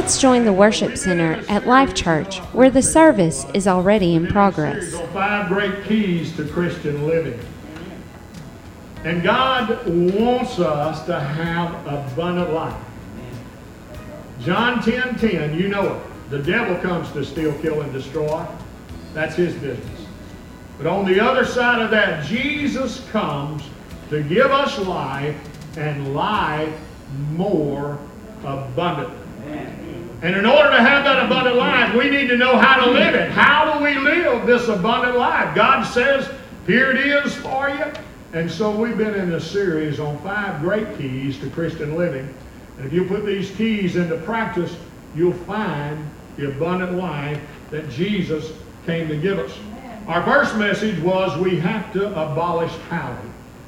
Let's join the worship center at Life Church, where the service is already in progress. 5 great keys to Christian living. And God wants us to have abundant life. John 10:10, you know it. The devil comes to steal, kill, and destroy. That's his business. But on the other side of that, Jesus comes to give us life, and life more abundantly. And in order to have that abundant life, we need to know how to live it. How do we live this abundant life? God says, here it is for you. And so we've been in a series on 5 great keys to Christian living. And if you put these keys into practice, you'll find the abundant life that Jesus came to give us. Our first message was we have to abolish pouting.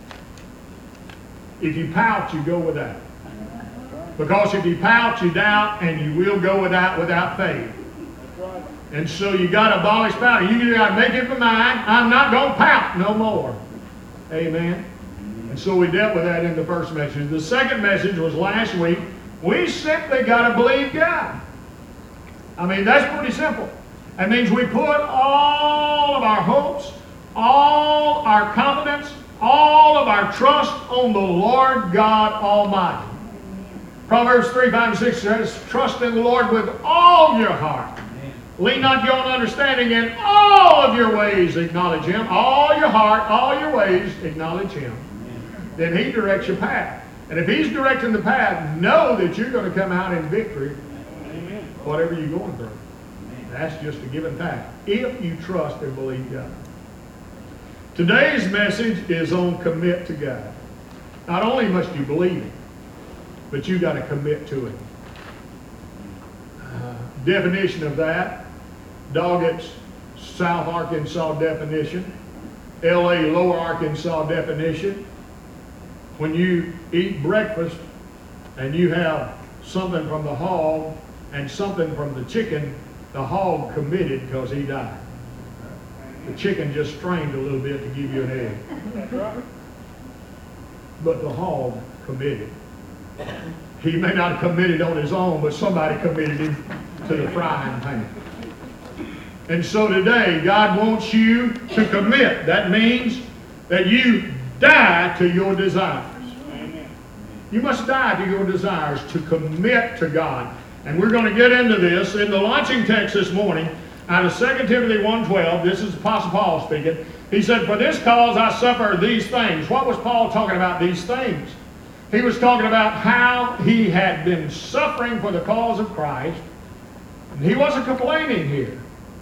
If you pout, you go without. Because if you pout, you doubt, and you will go without faith. And so you got to abolish pouting. You got to make up your mind, I'm not going to pout no more. Amen. And so we dealt with that in the first message. The second message was last week. We simply got to believe God. I mean, that's pretty simple. That means we put all of our hopes, all our confidence, all of our trust on the Lord God Almighty. Proverbs 3:5-6 says, trust in the Lord with all your heart. Lean not your own understanding, in all of your ways acknowledge Him. All your heart, all your ways acknowledge Him. Then He directs your path. And if He's directing the path, know that you're going to come out in victory, whatever you're going through. That's just a given fact, if you trust and believe God. Today's message is on commit to God. Not only must you believe Him, but you got to commit to Him. Definition of that, Doggett's South Arkansas definition, L.A. Lower Arkansas definition. When you eat breakfast and you have something from the hog and something from the chicken, the hog committed because he died. The chicken just strained a little bit to give you an egg. But the hog committed. He may not have committed on his own, but somebody committed him to the frying pan. And so today, God wants you to commit. That means that you die to your desires. You must die to your desires to commit to God. And we're going to get into this in the launching text this morning out of 2 Timothy 1:12. This is Apostle Paul speaking. He said, for this cause I suffer these things. What was Paul talking about, these things? He was talking about how he had been suffering for the cause of Christ. And he wasn't complaining here.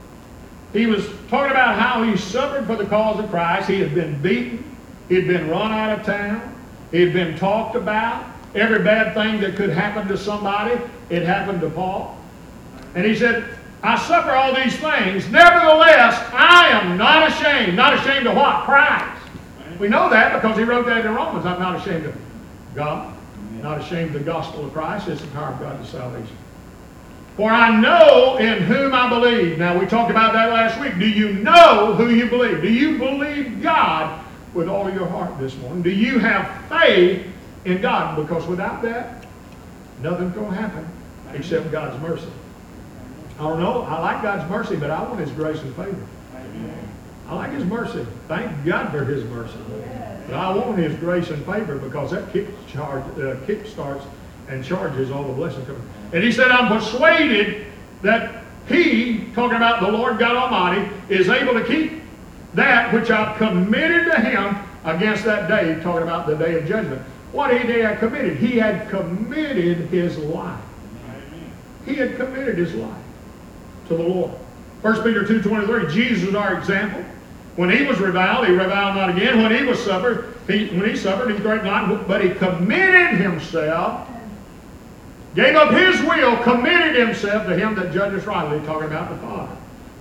He was talking about how he suffered for the cause of Christ. He had been beaten. He had been run out of town. He had been talked about. Every bad thing that could happen to somebody, it happened to Paul. And he said, I suffer all these things. Nevertheless, I am not ashamed. Not ashamed of what? Christ. We know that because he wrote that in Romans. I'm not ashamed of God. Not ashamed of the gospel of Christ. It's the power of God to salvation. For I know in whom I believe. Now, we talked about that last week. Do you know who you believe? Do you believe God with all of your heart this morning? Do you have faith in God? Because without that, nothing's going to happen except God's mercy. I don't know. I like God's mercy, but I want His grace and favor. I like His mercy. Thank God for His mercy. But I want His grace and favor because that kick starts and charges all the blessings coming. And he said, I'm persuaded that He, talking about the Lord God Almighty, is able to keep that which I've committed to Him against that day, talking about the day of judgment. What he had committed? He had committed his life. He had committed his life to the Lord. 1 Peter 2:23, Jesus is our example. When He was reviled, He reviled not again. When He suffered, He threatened not, but He committed Himself, gave up His will, committed Himself to Him that judges rightly, talking about the Father.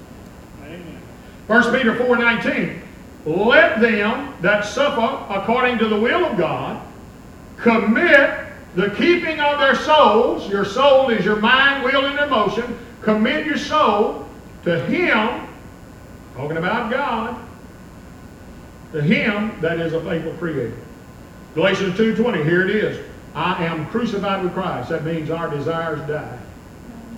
1 Peter 4:19, let them that suffer according to the will of God commit the keeping of their souls. Your soul is your mind, will, and emotion. Commit your soul to Him, talking about God, to Him that is a faithful Creator. Galatians 2:20, here it is. I am crucified with Christ. That means our desires die.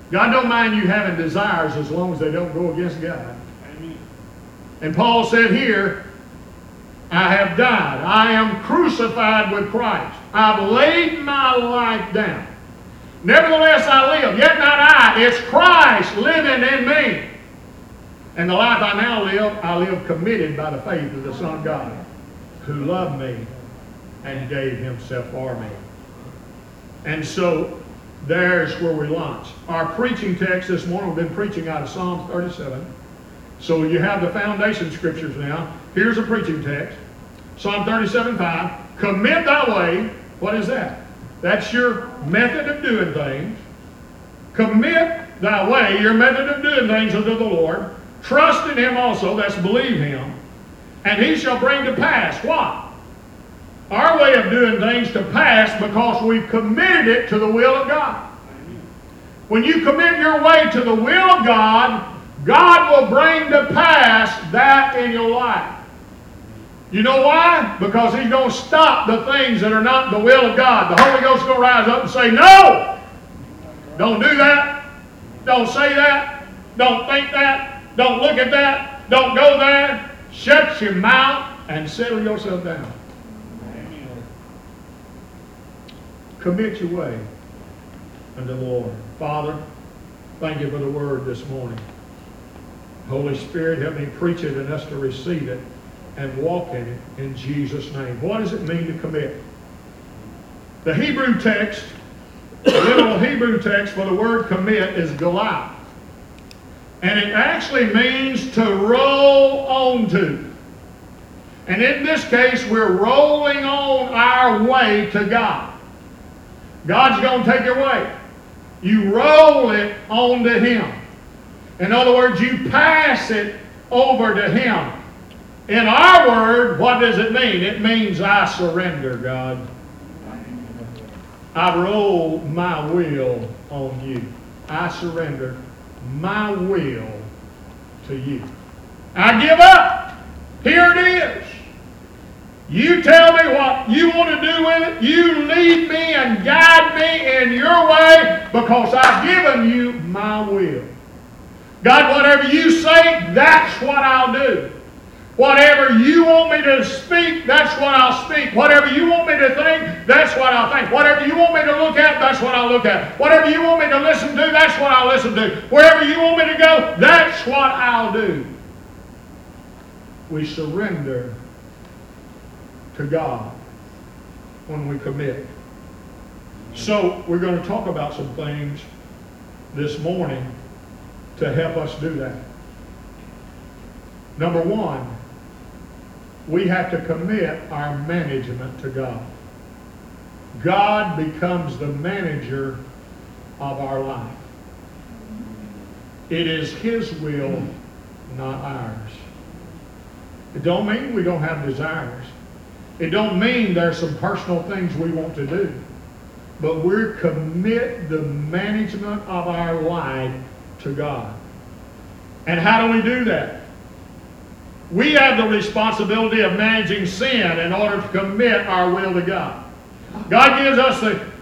God don't mind you having desires as long as they don't go against God. And Paul said here, I have died. I am crucified with Christ. I've laid my life down. Nevertheless I live, yet not I. It's Christ living in me. And the life I now live, I live committed by the faith of the Son of God, who loved me and gave himself for me. And so, there's where we launch. Our preaching text this morning, we've been preaching out of Psalm 37. So you have the foundation scriptures now. Here's a preaching text. Psalm 37:5. Commit thy way. What is that? That's your method of doing things. Commit thy way, your method of doing things unto the Lord. Trust in him also, that's believe him. And he shall bring to pass what? Our way of doing things to pass because we've committed it to the will of God. When you commit your way to the will of God, God will bring to pass that in your life. You know why? Because he's going to stop the things that are not the will of God. The Holy Ghost is going to rise up and say, no! Don't do that. Don't say that. Don't think that. Don't look at that. Don't go there. Shut your mouth and settle yourself down. Commit your way unto the Lord. Father, thank you for the word this morning. Holy Spirit, help me preach it and us to receive it and walk in it in Jesus' name. What does it mean to commit? The Hebrew text, the literal Hebrew text for the word commit is galat. And it actually means to roll onto. And in this case, we're rolling on our way to God. God's going to take your way. You roll it onto him. In other words, you pass it over to him. In our word, what does it mean? It means I surrender, God. I roll my will on you. I surrender my will to you. I give up. Here it is. You tell me what you want to do with it. You lead me and guide me in your way because I've given you my will. God, whatever you say, that's what I'll do. Whatever you want me to speak, that's what I'll speak. Whatever you want me to think, that's what I'll think. Whatever you want me to look at, that's what I'll look at. Whatever you want me to listen to, that's what I'll listen to. Wherever you want me to go, that's what I'll do. We surrender to God when we commit. So we're going to talk about some things this morning to help us do that. Number one, we have to commit our management to God. God becomes the manager of our life. It is his will, not ours. It don't mean we don't have desires. It don't mean there's some personal things we want to do. But we're commit the management of our life to God. And how do we do that? We have the responsibility of managing sin in order to commit our will to God. God gives us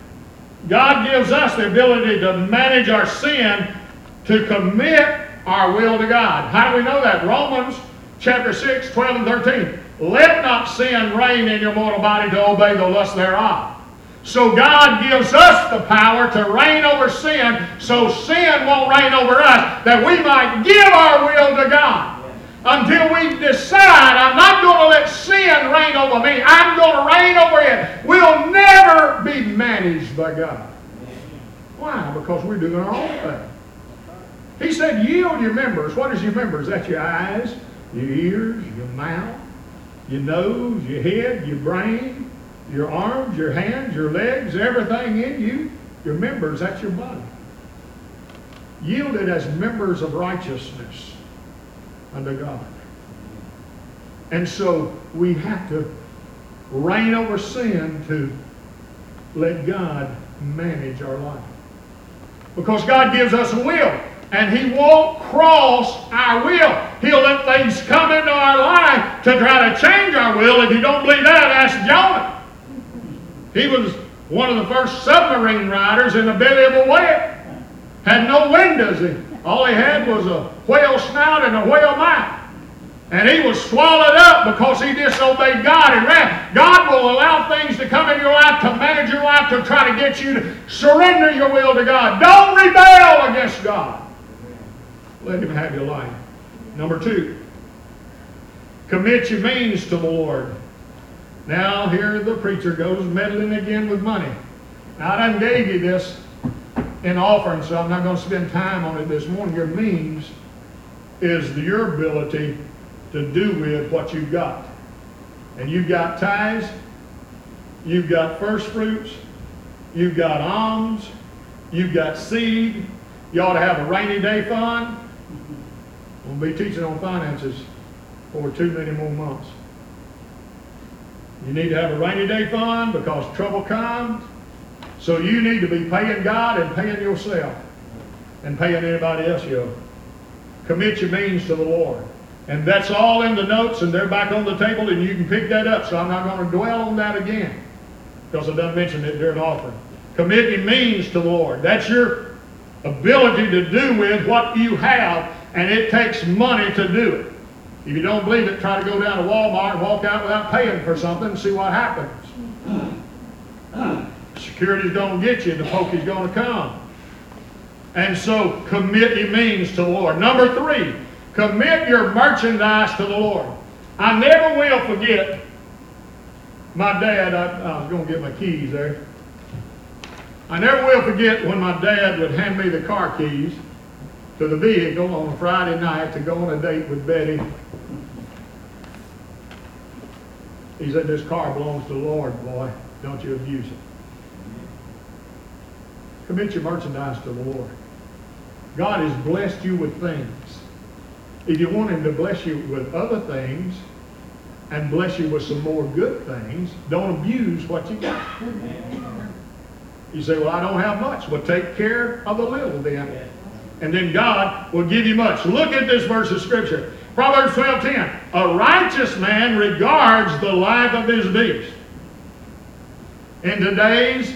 the ability to manage our sin, to commit our will to God. How do we know that? Romans chapter 6, 12 and 13. Let not sin reign in your mortal body to obey the lust thereof. So God gives us the power to reign over sin, so sin won't reign over us, that we might give our will to God. Until we decide, I'm not going to let sin reign over me, I'm going to reign over it. We'll never be managed by God. Why? Because we're doing our own thing. He said, yield your members. What is your members? That's your eyes, your ears, your mouth, your nose, your head, your brain, your arms, your hands, your legs, everything in you. Your members, that's your body. Yielded as members of righteousness unto God. And so we have to reign over sin to let God manage our life. Because God gives us a will. And he won't cross our will. He'll let things come into our life to try to change our will. If you don't believe that, ask Jonah. He was one of the first submarine riders in the belly of a whale. Had no windows. All he had was a whale snout and a whale mouth. And he was swallowed up because he disobeyed God and ran. God will allow things to come in your life, to manage your life, to try to get you to surrender your will to God. Don't rebel against God. Let Him have your life. Number 2, commit your means to the Lord. Now here the preacher goes meddling again with money. Now I done gave you this in offering, so I'm not going to spend time on it this morning. Your means is your ability to do with what you've got. And you've got tithes, you've got first fruits, you've got alms, you've got seed. You ought to have a rainy day fund. We'll be teaching on finances for too many more months. You need to have a rainy day fund because trouble comes. So you need to be paying God and paying yourself and paying anybody else you owe. Commit your means to the Lord. And that's all in the notes, and they're back on the table, and you can pick that up. So I'm not going to dwell on that again because I done mentioned it during offering. Commit your means to the Lord. That's your ability to do with what you have, and it takes money to do it. If you don't believe it, try to go down to Walmart and walk out without paying for something and see what happens. Security's going to get you, and the pokey's going to come. And so, commit your means to the Lord. Number 3, commit your merchandise to the Lord. I never will forget my dad. I was going to get my keys there. I never will forget when my dad would hand me the car keys to the vehicle on a Friday night to go on a date with Betty. He said, "This car belongs to the Lord, boy. Don't you abuse it." Commit your merchandise to the Lord. God has blessed you with things. If you want Him to bless you with other things and bless you with some more good things, don't abuse what you got. You say, "Well, I don't have much." Well, take care of the little then. And then God will give you much. Look at this verse of Scripture. Proverbs 12:10. A righteous man regards the life of his beast. In today's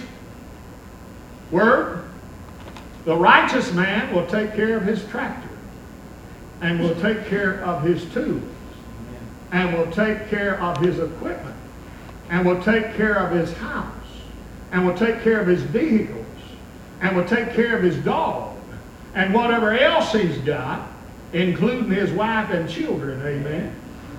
word, the righteous man will take care of his tractor, and will take care of his tools, and will take care of his equipment, and will take care of his house, and will take care of his vehicles, and will take care of his dog, and whatever else he's got, including his wife and children. Amen.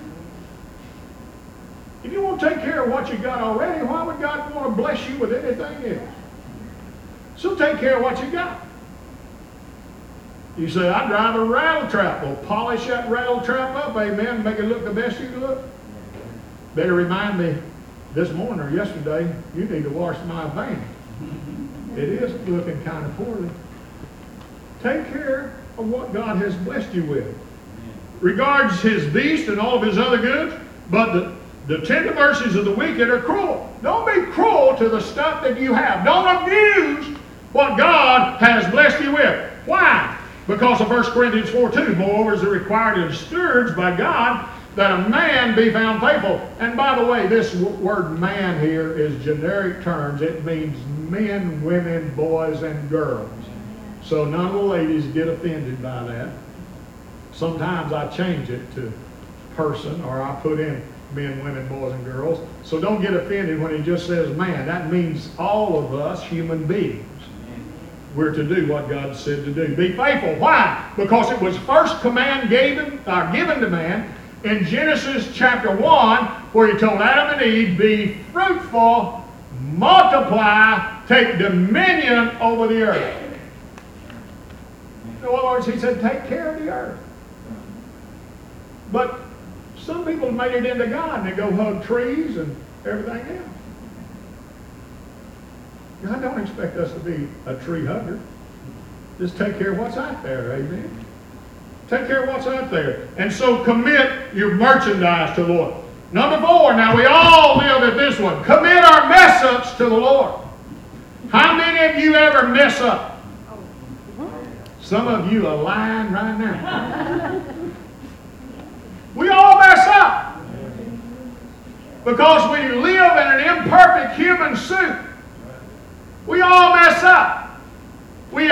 If you want to take care of what you got already, why would God want to bless you with anything else? So take care of what you got. You say, "I drive a rattle trap." Well, polish that rattle trap up, amen, make it look the best you can look. Better remind me this morning or yesterday, you need to wash my van. It is looking kind of poorly. Take care of what God has blessed you with. Regards his beast and all of his other goods, but the tender mercies of the wicked are cruel. Don't be cruel to the stuff that you have. Don't abuse what God has blessed you with. Why? Because of 1 Corinthians 4:2. Moreover, is it required of stewards by God that a man be found faithful. And by the way, this word man here is generic terms. It means men, women, boys, and girls. So none of the ladies get offended by that. Sometimes I change it to person, or I put in men, women, boys, and girls. So don't get offended when he just says man. That means all of us human beings. We're to do what God said to do. Be faithful. Why? Because it was first command given to man in Genesis chapter 1, where he told Adam and Eve, be fruitful, multiply, take dominion over the earth. In other words, he said, take care of the earth. But some people have made it into God, and they go hug trees and everything else. God don't expect us to be a tree hugger. Just take care of what's out there, amen? Take care of what's out there. And so commit your merchandise to the Lord. Number 4, now we all live at this one. Commit our mess-ups to the Lord. How many of you ever mess up? Some of you are lying right now. We all mess up. Because we live in an imperfect human suit. We all mess up. We have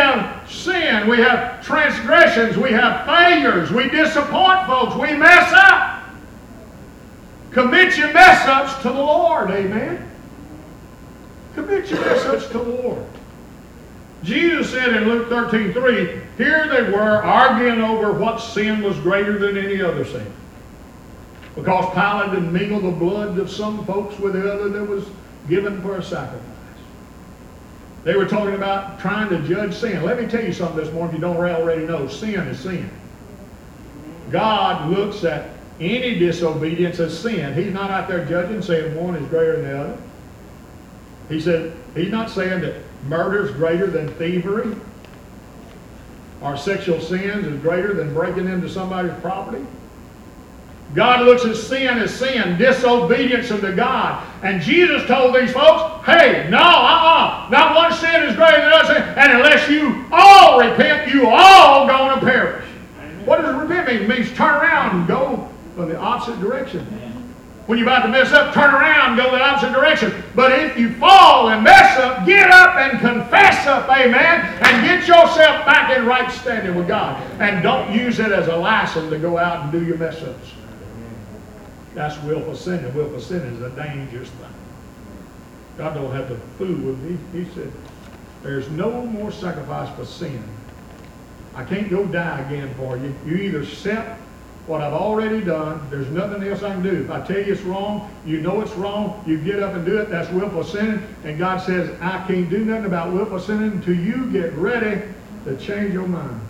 sin. We have transgressions. We have failures. We disappoint folks. We mess up. Commit your mess-ups to the Lord. Amen. Commit your mess-ups to the Lord. Jesus said in Luke 13:3, here they were arguing over what sin was greater than any other sin. Because Pilate had mingled the blood of some folks with the other that was given for a sacrifice. They were talking about trying to judge sin. Let me tell you something this morning if you don't already know. Sin is sin. God looks at any disobedience as sin. He's not out there judging, saying one is greater than the other. He said, he's not saying that murder is greater than thievery, or sexual sins is greater than breaking into somebody's property. God looks at sin, disobedience unto God. And Jesus told these folks, hey, no, not one sin is greater than another sin, and unless you all repent, you all going to perish. Amen. What does repent mean? It means turn around and go in the opposite direction. When you're about to mess up, turn around and go the opposite direction. But if you fall and mess up, get up and confess up, amen, and get yourself back in right standing with God. And don't use it as a license to go out and do your mess ups. That's willful sin, and willful sin is a dangerous thing. God don't have to fool with me. He said, there's no more sacrifice for sin. I can't go die again for you. You either accept what I've already done. There's nothing else I can do. If I tell you it's wrong, you know it's wrong, you get up and do it. That's willful sinning. And God says, I can't do nothing about willful sinning until you get ready to change your mind.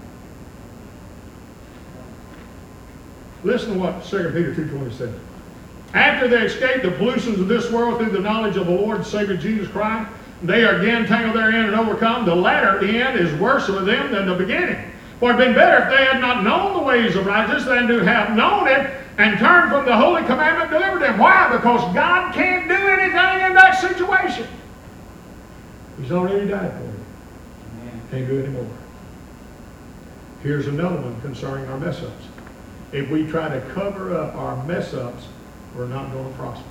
Listen to what 2 Peter 2:20 says. After they escape the pollutions of this world through the knowledge of the Lord and Savior Jesus Christ, they are again tangled therein and overcome. The latter end is worse for them than the beginning. For it had been better if they had not known the ways of righteousness than to have known it and turned from the holy commandment and delivered them. Why? Because God can't do anything in that situation. He's already died for you. Can't do any more. Here's another one concerning our mess-ups. If we try to cover up our mess-ups, we're not going to prosper.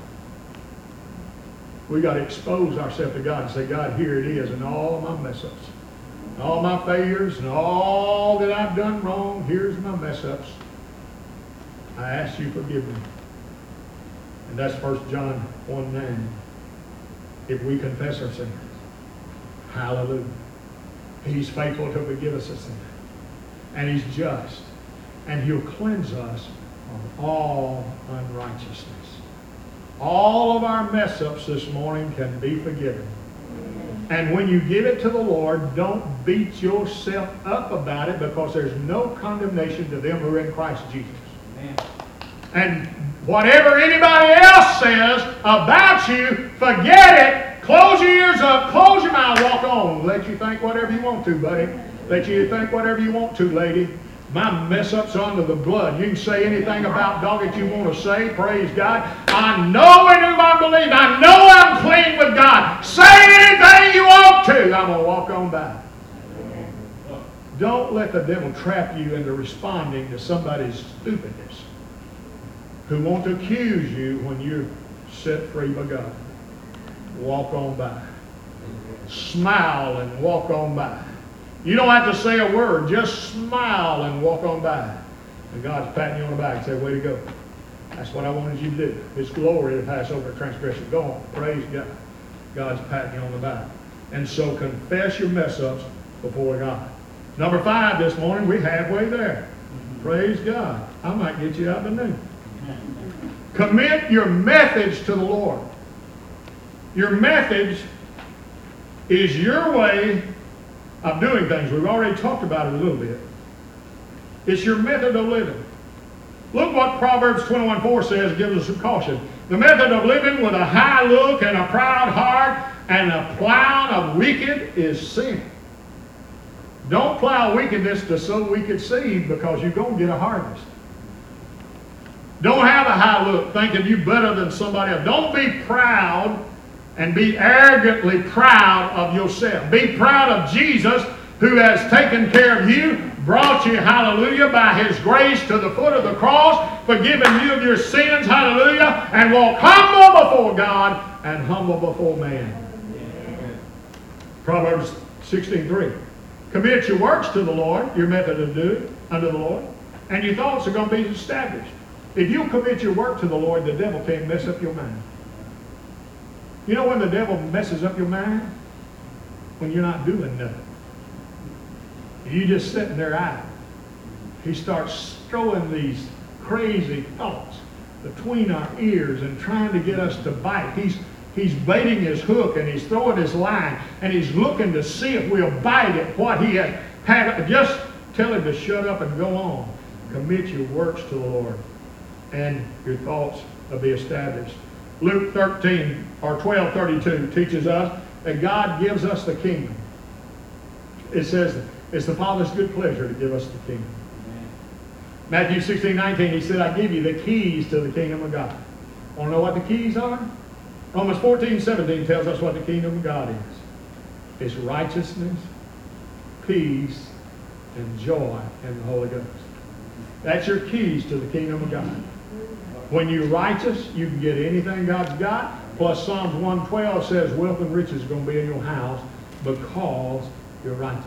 We got to expose ourselves to God and say, God, here it is, and all of my mess-ups, all my failures, and all that I've done wrong, here's my mess-ups. I ask you forgive me. And that's 1 John 1:9. If we confess our sins, hallelujah, He's faithful to forgive us our sins. And He's just. And He'll cleanse us of all unrighteousness. All of our mess-ups this morning can be forgiven. And when you give it to the Lord, don't beat yourself up about it, because there's no condemnation to them who are in Christ Jesus. Amen. And whatever anybody else says about you, forget it. Close your ears up, close your mouth, walk on. Let you think whatever you want to, buddy. Let you think whatever you want to, lady. My mess-ups under the blood. You can say anything about dog that you want to say. Praise God. I know in whom I believe. I know I'm clean with God. Say anything you want to. I'm going to walk on by. Don't let the devil trap you into responding to somebody's stupidness who want to accuse you when you're set free by God. Walk on by. Smile and walk on by. You don't have to say a word. Just smile and walk on by. And God's patting you on the back and say, way to go. That's what I wanted you to do. It's glory to pass over transgression. Go on. Praise God. God's patting you on the back. And so confess your mess-ups before God. Number 5 this morning, we're halfway there. Praise God. I might get you out the new. Commit your methods to the Lord. Your methods is your way of doing things. We've already talked about it a little bit. It's your method of living. Look what Proverbs 21:4 says, gives us some caution. The method of living with a high look and a proud heart and a plowing of wicked is sin. Don't plow wickedness to sow wicked seed, because you're going to get a harvest. Don't have a high look thinking you're better than somebody else. Don't be proud and be arrogantly proud of yourself. Be proud of Jesus, who has taken care of you, brought you, hallelujah, by His grace to the foot of the cross, forgiven you of your sins, hallelujah, and walk humble before God and humble before man. Proverbs 16:3. Commit your works to the Lord, your method of doing unto the Lord, and your thoughts are going to be established. If you commit your work to the Lord, the devil can't mess up your mind. You know when the devil messes up your mind? When you're not doing nothing. You just sitting there idle. He starts throwing these crazy thoughts between our ears and trying to get us to bite. He's baiting his hook and he's throwing his line and he's looking to see if we'll bite at what he has had. Just tell him to shut up and go on. Commit your works to the Lord, and your thoughts will be established. Luke 13 or 12:32 teaches us that God gives us the kingdom. It says it's the Father's good pleasure to give us the kingdom. Matthew 16:19, he said, I give you the keys to the kingdom of God. Want to know what the keys are? Romans 14:17 tells us what the kingdom of God is. It's righteousness, peace, and joy in the Holy Ghost. That's your keys to the kingdom of God. When you're righteous, you can get anything God's got. Plus Psalms 112 says wealth and riches are going to be in your house because you're righteous.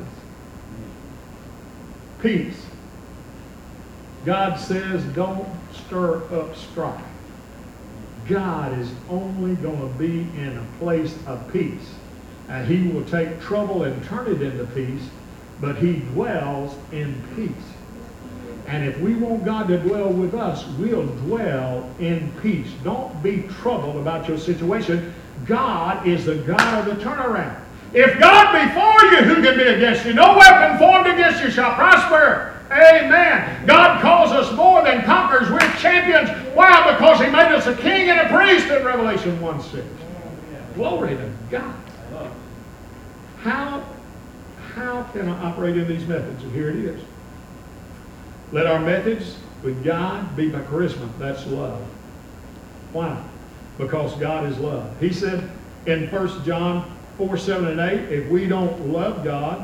Peace. God says don't stir up strife. God is only going to be in a place of peace. And he will take trouble and turn it into peace, but he dwells in peace. And if we want God to dwell with us, we'll dwell in peace. Don't be troubled about your situation. God is the God of the turnaround. If God be for you, who can be against you? No weapon formed against you shall prosper. Amen. God calls us more than conquerors. We're champions. Why? Because he made us a king and a priest in Revelation 1:6. Glory to God. How can I operate in these methods? And here it is. Let our methods with God be by charisma. That's love. Why? Because God is love. He said in 1 John 4:7 and 8, if we don't love God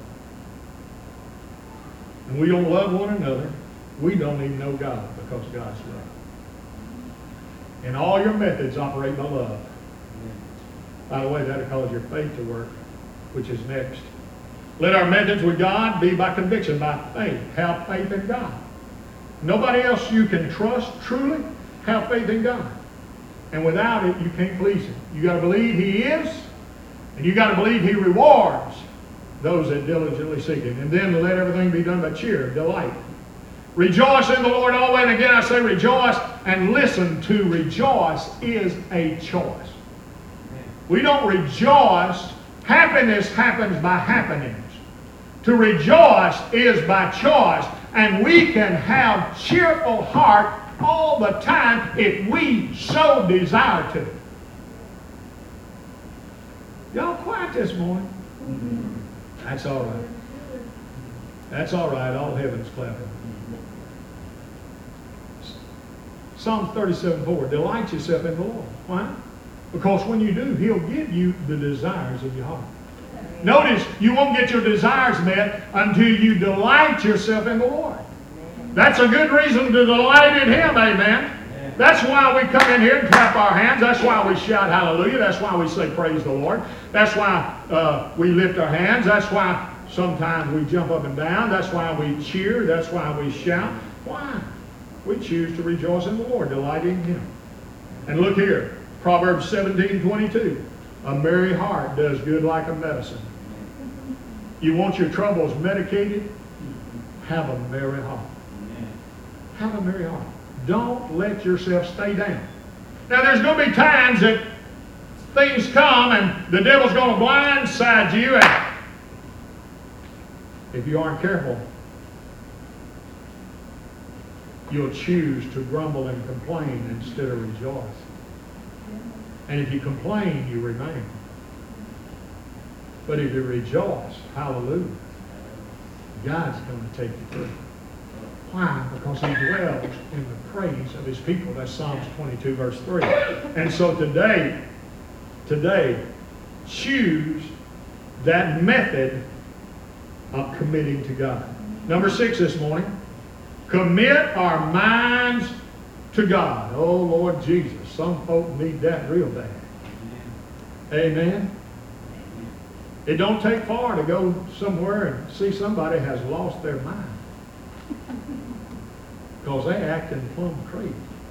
and we don't love one another, we don't even know God, because God's love. And all your methods operate by love. By the way, that'll cause your faith to work, which is next. Let our methods with God be by conviction, by faith. Have faith in God. Nobody else you can trust truly. Have faith in God. And without it, you can't please him. You got to believe he is, and you got to believe he rewards those that diligently seek him. And then let everything be done by cheer, delight. Rejoice in the Lord always. And again I say rejoice. And listen, to rejoice is a choice. We don't rejoice. Happiness happens by happenings. To rejoice is by choice. And we can have cheerful heart all the time if we so desire to. Y'all quiet this morning? That's all right. That's all right. All heaven's clapping. Psalms 37:4. Delight yourself in the Lord. Why? Because when you do, he'll give you the desires of your heart. Notice, you won't get your desires met until you delight yourself in the Lord. That's a good reason to delight in him, amen. That's why we come in here and clap our hands. That's why we shout hallelujah. That's why we say praise the Lord. That's why we lift our hands. That's why sometimes we jump up and down. That's why we cheer. That's why we shout. Why? We choose to rejoice in the Lord, delight in him. And look here, Proverbs 17:22. A merry heart does good like a medicine. You want your troubles medicated? Have a merry heart. Have a merry heart. Don't let yourself stay down. Now there's going to be times that things come and the devil's going to blindside you, and if you aren't careful, you'll choose to grumble and complain instead of rejoice. And if you complain, you remain. But if you rejoice, hallelujah, God's going to take you through. Why? Because he dwells in the praise of his people. That's Psalms 22, verse 3. And so today, choose that method of committing to God. Number 6 this morning, commit our minds to God. Oh, Lord Jesus, some folk need that real bad. Amen. It don't take far to go somewhere and see somebody has lost their mind. Because they acting plumb crazy.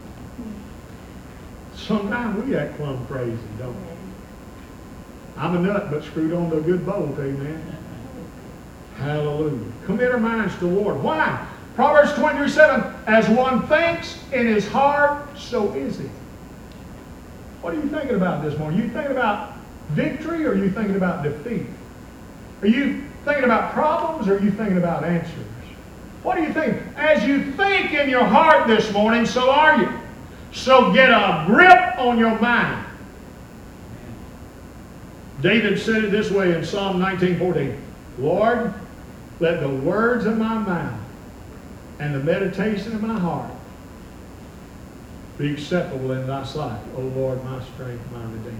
Sometimes we act plumb crazy, don't we? I'm a nut, but screwed on to a good bolt, amen. Hallelujah. Commit our minds to the Lord. Why? Proverbs 23:7, as one thinks in his heart, so is he. What are you thinking about this morning? Are you thinking about victory or are you thinking about defeat? Are you thinking about problems or are you thinking about answers? What do you think? As you think in your heart this morning, so are you. So get a grip on your mind. David said it this way in Psalm 19:14. Lord, let the words of my mouth and the meditation of my heart be acceptable in thy sight, O Lord, my strength, my redeemer.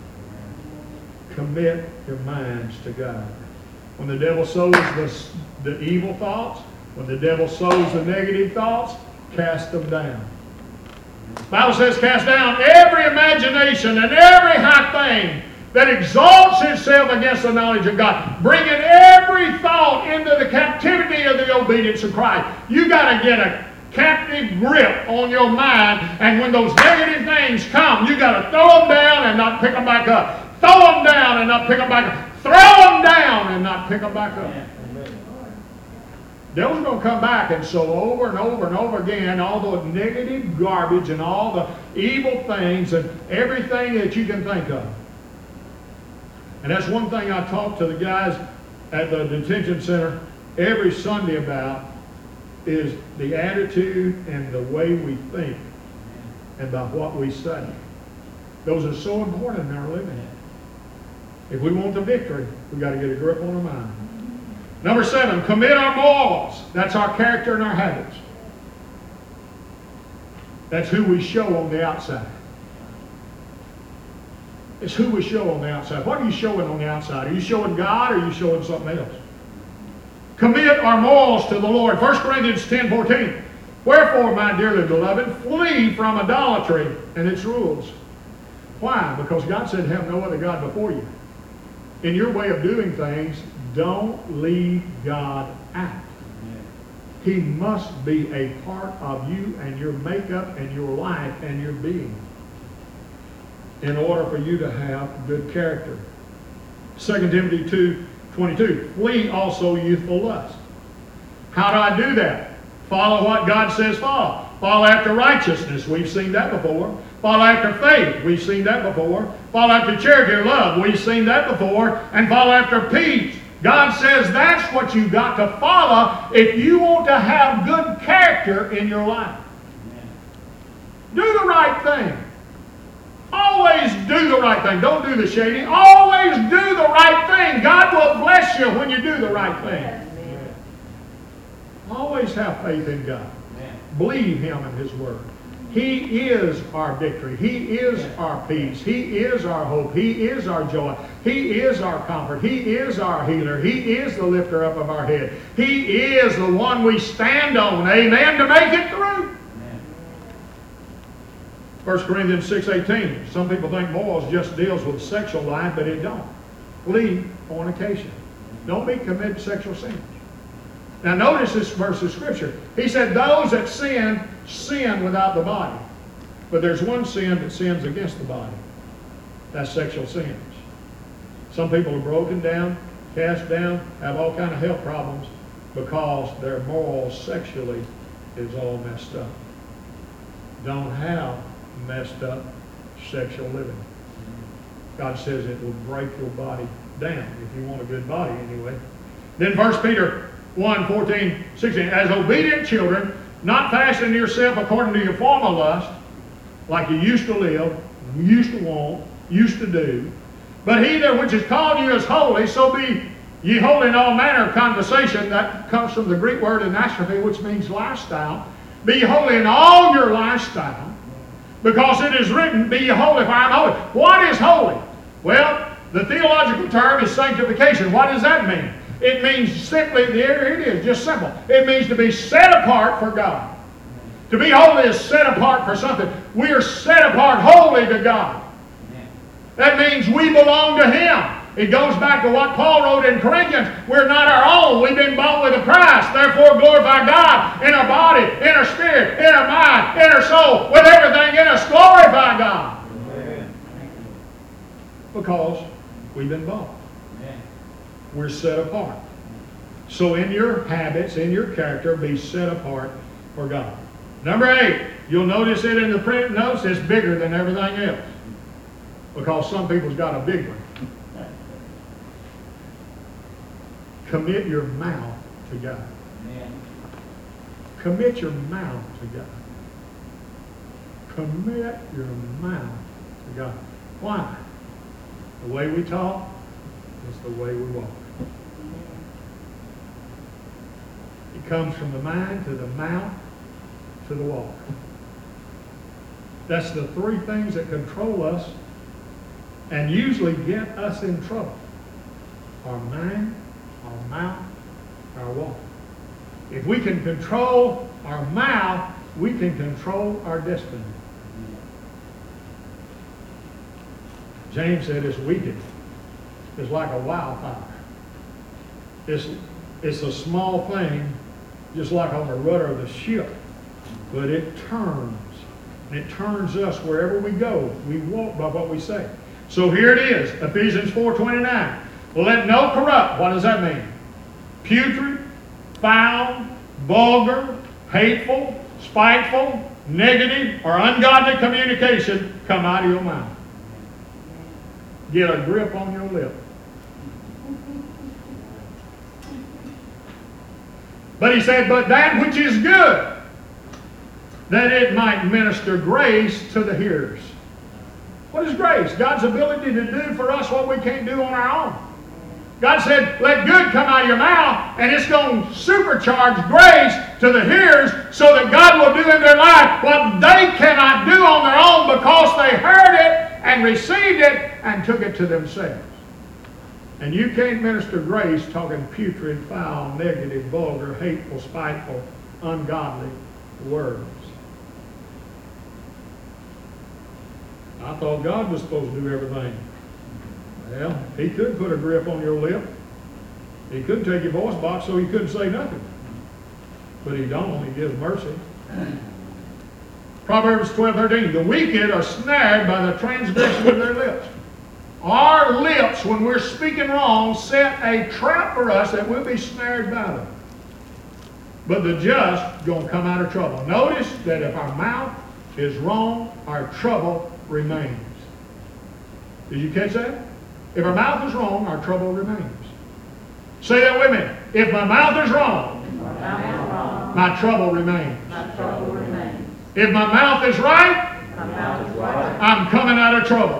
Commit your minds to God. When the devil sows the evil thoughts, when the devil sows the negative thoughts, cast them down. The Bible says, cast down every imagination and every high thing that exalts itself against the knowledge of God, bringing every thought into the captivity of the obedience of Christ. You got to get a captive grip on your mind, and when those negative things come, you got to throw them down and not pick them back up. Throw them down and not pick them back up. Throw them down and not pick them back up. Devil's going to come back and sow over and over and over again all the negative garbage and all the evil things and everything that you can think of. And that's one thing I talk to the guys at the detention center every Sunday about, is the attitude and the way we think and about what we say. Those are so important in our living. If we want the victory, we've got to get a grip on our mind. Number 7, commit our morals. That's our character and our habits. That's who we show on the outside. It's who we show on the outside. What are you showing on the outside? Are you showing God or are you showing something else? Commit our morals to the Lord. 1 Corinthians 10:14. Wherefore, my dearly beloved, flee from idolatry and its rules. Why? Because God said, have no other God before you. In your way of doing things, don't leave God out. He must be a part of you and your makeup and your life and your being in order for you to have good character. 2 Timothy 2:22. Flee also youthful lust. How do I do that? Follow what God says follow. Follow after righteousness. We've seen that before. Follow after faith. We've seen that before. Follow after charity or love. We've seen that before. And follow after peace. God says that's what you've got to follow if you want to have good character in your life. Do the right thing. Always do the right thing. Don't do the shady. Always do the right thing. God will bless you when you do the right thing. Always have faith in God. Believe Him and His Word. He is our victory. He is our peace. He is our hope. He is our joy. He is our comfort. He is our healer. He is the lifter up of our head. He is the one we stand on, amen, to make it through. 1 Corinthians 6:18. Some people think morals just deals with sexual life, but it don't. Flee fornication. Don't be committed sexual sins. Now notice this verse of Scripture. He said those that sin, sin without the body. But there's one sin that sins against the body. That's sexual sins. Some people are broken down, cast down, have all kind of health problems because their morals sexually is all messed up. Don't have messed up sexual living. God says it will break your body down if you want a good body anyway. Then 1 Peter 1:14-16. As obedient children, not fashioning yourself according to your former lust, like you used to live, used to want, used to do. But he that which has called you is holy, so be ye holy in all manner of conversation. That comes from the Greek word anastrophe, which means lifestyle. Be ye holy in all your lifestyle, because it is written, be ye holy, for I am holy. What is holy? Well, the theological term is sanctification. What does that mean? It means simply, there it is, just simple. It means to be set apart for God. To be holy is set apart for something. We are set apart holy to God. That means we belong to Him. It goes back to what Paul wrote in Corinthians. We're not our own. We've been bought with a price. Therefore, glorify God in our body, in our spirit, in our mind, in our soul, with everything in us. Glorify God. Amen. Because we've been bought. Amen. We're set apart. So in your habits, in your character, be set apart for God. Number 8, you'll notice it in the print notes, it's bigger than everything else. Because some people's got a big one. Commit your mouth to God. Amen. Commit your mouth to God. Commit your mouth to God. Why? The way we talk is the way we walk. It comes from the mind to the mouth to the walk. That's the 3 things that control us and usually get us in trouble. Our mind, our mouth, our walk. If we can control our mouth, we can control our destiny. James said it's wicked. It's like a wildfire. It's a small thing, just like on the rudder of the ship. But it turns. And it turns us wherever we go. We walk by what we say. So here it is, Ephesians 4:29. Let no corrupt, what does that mean? Putrid, foul, vulgar, hateful, spiteful, negative, or ungodly communication come out of your mouth. Get a grip on your lip. But he said, but that which is good, that it might minister grace to the hearers. What is grace? God's ability to do for us what we can't do on our own. God said, let good come out of your mouth, and it's going to supercharge grace to the hearers so that God will do in their life what they cannot do on their own because they heard it and received it and took it to themselves. And you can't minister grace talking putrid, foul, negative, vulgar, hateful, spiteful, ungodly words. I thought God was supposed to do everything. Well, He could put a grip on your lip. He could take your voice box so you couldn't say nothing. But He don't. He gives mercy. Proverbs 12:13. The wicked are snared by the transgression of their lips. Our lips, when we're speaking wrong, set a trap for us that we'll be snared by them. But the just going to come out of trouble. Notice that if our mouth is wrong, our trouble remains. Did you catch that? If our mouth is wrong, our trouble remains. Say that with me. If my mouth is wrong, my trouble remains. If my mouth is right, I'm coming out of trouble.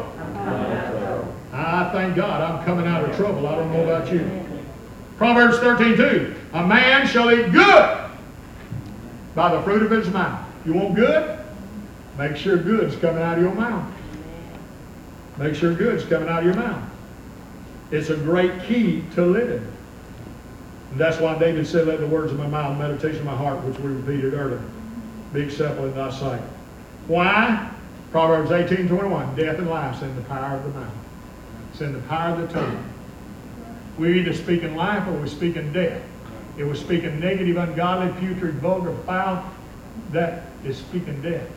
I thank God I'm coming out of trouble. I don't know about you. Proverbs 13:2. A man shall eat good by the fruit of his mouth. You want good? Make sure good's coming out of your mouth. Make sure good's coming out of your mouth. It's a great key to living. And that's why David said, let the words of my mouth and meditation of my heart, which we repeated earlier, be acceptable in thy sight. Why? Proverbs 18:21. Death and life's in the power of the mouth. It's in the power of the tongue. We're either speaking life or we're speaking death. If we're speaking negative, ungodly, putrid, vulgar, foul, that is speaking death.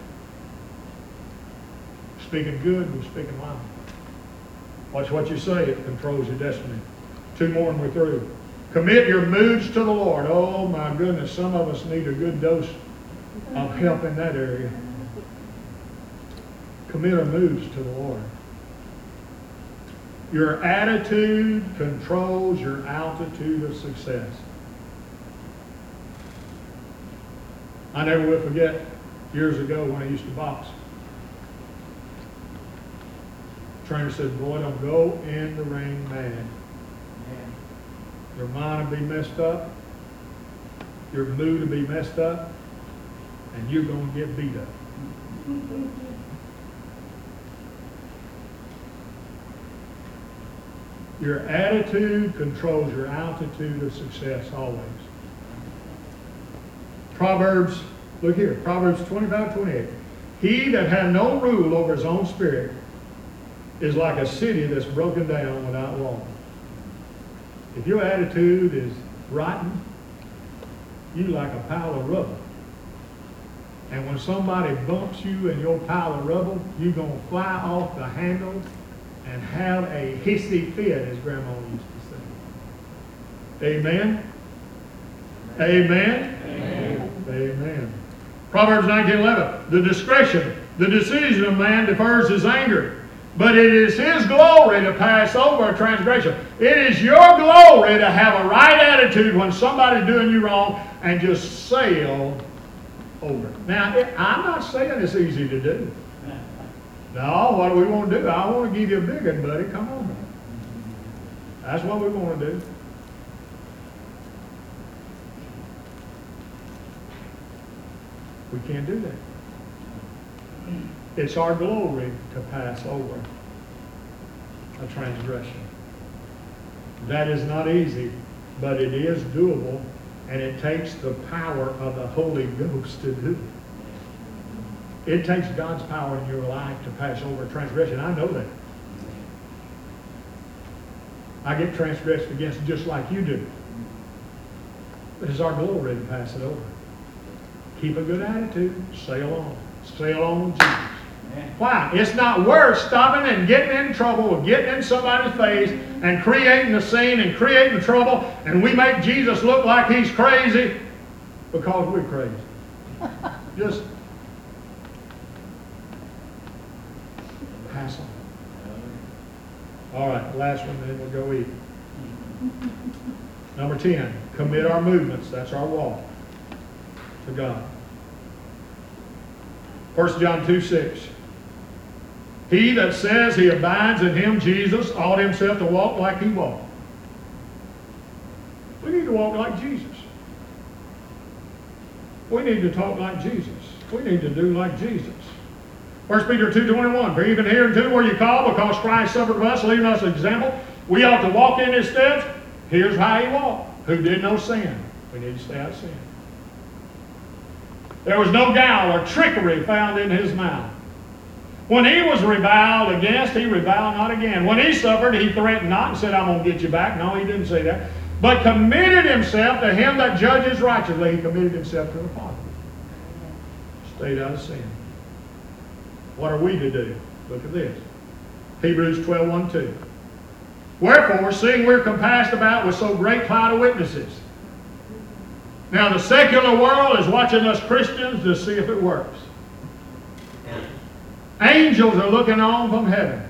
Speaking good, we're speaking life. Watch what you say. It controls your destiny. 2 more and we're through. Commit your moods to the Lord. Oh my goodness, some of us need a good dose of help in that area. Commit our moods to the Lord. Your attitude controls your altitude of success. I never will forget years ago when I used to box. The trainer said, boy, don't go in the ring mad. Your mind will be messed up. Your mood will be messed up. And you're going to get beat up. Your attitude controls your altitude of success always. Proverbs, look here, Proverbs 25:28. He that hath no rule over his own spirit is like a city that's broken down without walls. If your attitude is rotten, you like a pile of rubble. And when somebody bumps you in your pile of rubble, you're going to fly off the handle and have a hissy fit, as Grandma used to say. Amen? Amen? Amen. Amen. Proverbs 19:11. The decision of man defers his anger, but it is his glory to pass over a transgression. It is your glory to have a right attitude when somebody's doing you wrong and just sail over. Now, I'm not saying it's easy to do. No, what do we want to do? I want to give you a big one, buddy. Come on. That's what we want to do. We can't do that. It's our glory to pass over a transgression. That is not easy, but it is doable, and it takes the power of the Holy Ghost to do it. It takes God's power in your life to pass over a transgression. I know that. I get transgressed against just like you do. But it's our glory to pass it over. Keep a good attitude. Sail on. Sail on with Jesus. Why? It's not worth stopping and getting in trouble or getting in somebody's face and creating the scene and creating the trouble, and we make Jesus look like he's crazy because we're crazy. Just pass on. All right, last one, then we'll go eat. Number 10, commit our movements. That's our walk to God. 1 John 2:6. He that says he abides in him, Jesus, ought himself to walk like he walked. We need to walk like Jesus. We need to talk like Jesus. We need to do like Jesus. 1 Peter 2:21. For even here and too where you call, because Christ suffered for us, leaving us an example, we ought to walk in his steps. Here's how he walked. Who did no sin. We need to stay out of sin. There was no guile or trickery found in his mouth. When he was reviled against, he reviled not again. When he suffered, he threatened not and said, I'm going to get you back. No, he didn't say that. But committed himself to him that judges righteously. He committed himself to the Father. Stayed out of sin. What are we to do? Look at this. Hebrews 12:1-2. Wherefore, seeing we're compassed about with so great cloud of witnesses. Now, the secular world is watching us Christians to see if it works. Angels are looking on from heaven.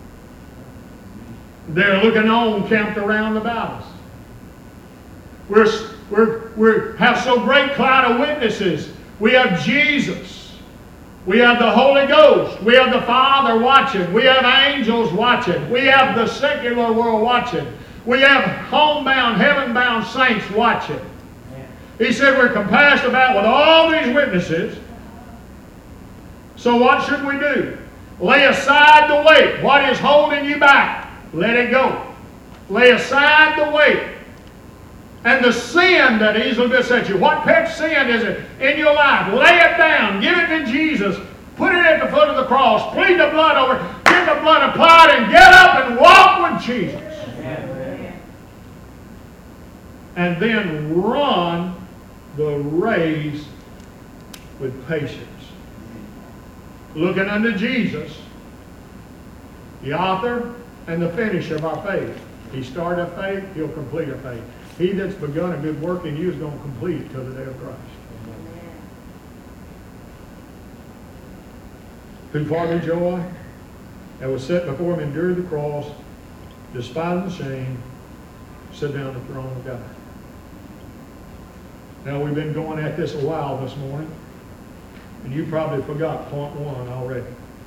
They're looking on camped around about us. We have so great cloud of witnesses. We have Jesus. We have the Holy Ghost. We have the Father watching. We have angels watching. We have the secular world watching. We have homebound, heaven-bound saints watching. He said we're compassed about with all these witnesses. So what should we do? Lay aside the weight. What is holding you back? Let it go. Lay aside the weight. And the sin that easily besets you. What pet sin is it in your life? Lay it down. Give it to Jesus. Put it at the foot of the cross. Plead the blood over it. Get the blood applied and get up and walk with Jesus. And then run the race with patience. Looking unto Jesus, the author and the finisher of our faith. He started a faith, he'll complete a faith. He that's begun a good work in you is going to complete it till the day of Christ. Who for the joy that was set before him endured the cross, despising the shame, sit down at the throne of God. Now, we've been going at this a while this morning, and you probably forgot point 1 already.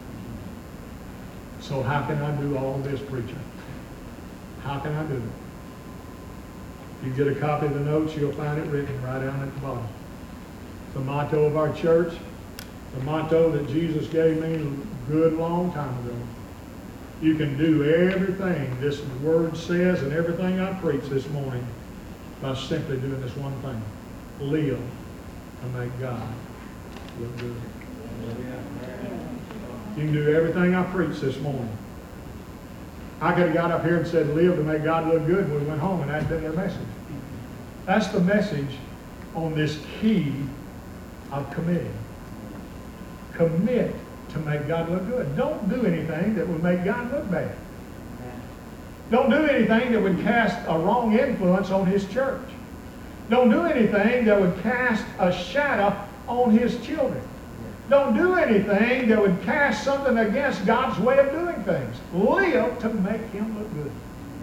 So how can I do all this preaching? How can I do it? If you get a copy of the notes, you'll find it written right down at the bottom. The motto of our church, the motto that Jesus gave me a good long time ago. You can do everything this word says and everything I preach this morning by simply doing this one thing. Live and make God look good. You can do everything I preach this morning I could have got up here and said, live to make God look good when we went home, and that'd been their message. That's the message on this key of committing. Commit to make God look good. Don't do anything that would make God look bad. Don't do anything that would cast a wrong influence on His church. Don't do anything that would cast a shadow on His children. Don't do anything that would cast something against God's way of doing things. Live to make Him look good.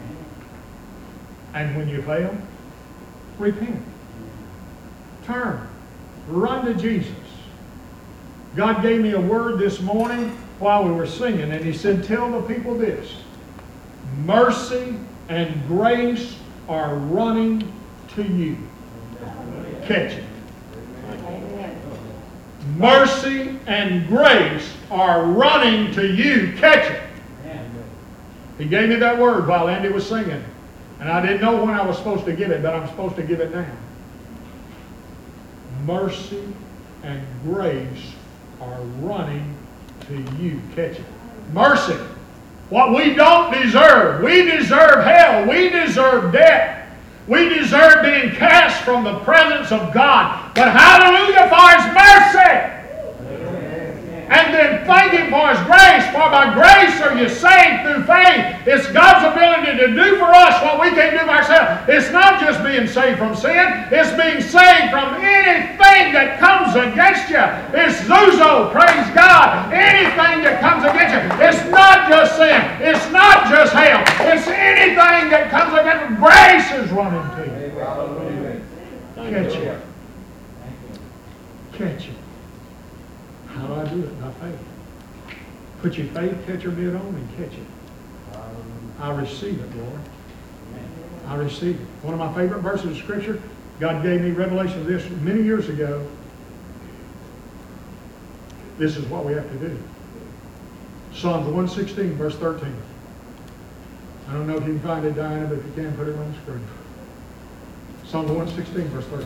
And when you fail, repent. Turn. Run to Jesus. God gave me a word this morning while we were singing, and He said, tell the people this. Mercy and grace are running to you. Catch it. Mercy and grace are running to you. Catch it. He gave me that word while Andy was singing. And I didn't know when I was supposed to give it, but I'm supposed to give it now. Mercy and grace are running to you. Catch it. Mercy. What we don't deserve. We deserve hell. We deserve death. We deserve being cast from the presence of God. But hallelujah for His mercy. And then thank Him for His grace. For by grace are you saved through faith. It's God's ability to do for us what we can't do for ourselves. It's not just being saved from sin. It's being saved from anything that comes against you. It's zuzo, praise God. Anything that comes against you. It's not just sin. It's not just hell. It's anything that comes against you. Grace is running to you. Catch it. Catch it. How do I do it? By faith. Put your faith catcher mitt on and catch it. I receive it, Lord. I receive it. One of my favorite verses of Scripture, God gave me revelation of this many years ago. This is what we have to do. Psalms 116, verse 13. I don't know if you can find it, Diana, but if you can, put it on the screen. Psalms 116, verse 13.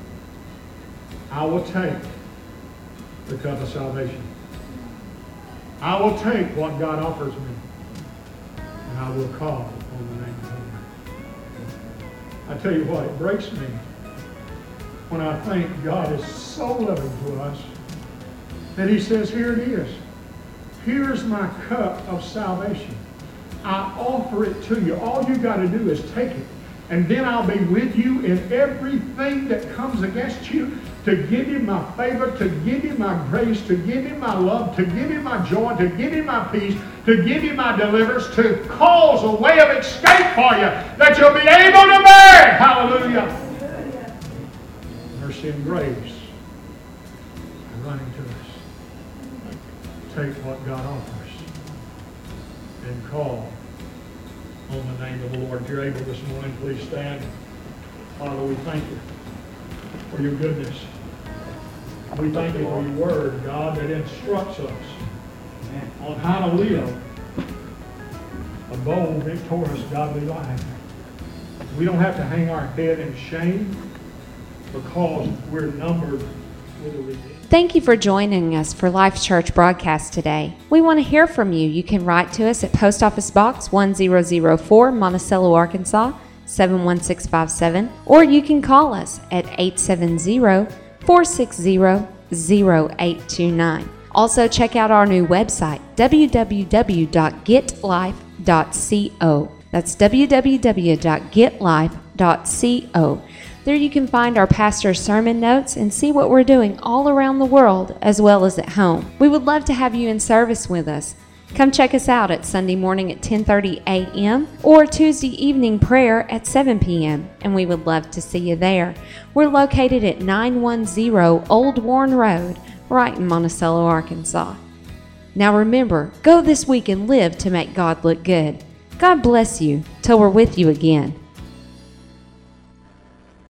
I will take the cup of salvation. I will take what God offers me, and I will call on the name of the Lord. I tell you what, it breaks me when I think God is so loving to us that He says, here it is. Here's my cup of salvation. I offer it to you. All you got to do is take it. And then I'll be with you in everything that comes against you, to give you my favor, to give you my grace, to give you my love, to give you my joy, to give you my peace, to give you my deliverance, to cause a way of escape for you that you'll be able to bear. Hallelujah. Mercy and grace are running to us. Take what God offers and call on the name of the Lord. If you're able this morning, please stand. Father, we thank you for your goodness. We thank you for your word, God, that instructs us on how to live a bold, victorious, godly life. We don't have to hang our head in shame because we're numbered with the redeemed. Thank you for joining us for Life Church broadcast today. We want to hear from you. You can write to us at Post Office Box 1004, Monticello, Arkansas, 71657, or you can call us at 870-460-0829. Also, check out our new website, www.getlife.co. That's www.getlife.co. There you can find our pastor's sermon notes and see what we're doing all around the world as well as at home. We would love to have you in service with us. Come check us out at Sunday morning at 10:30 a.m. or Tuesday evening prayer at 7 p.m. and we would love to see you there. We're located at 910 Old Warren Road, right in Monticello, Arkansas. Now remember, go this week and live to make God look good. God bless you till we're with you again.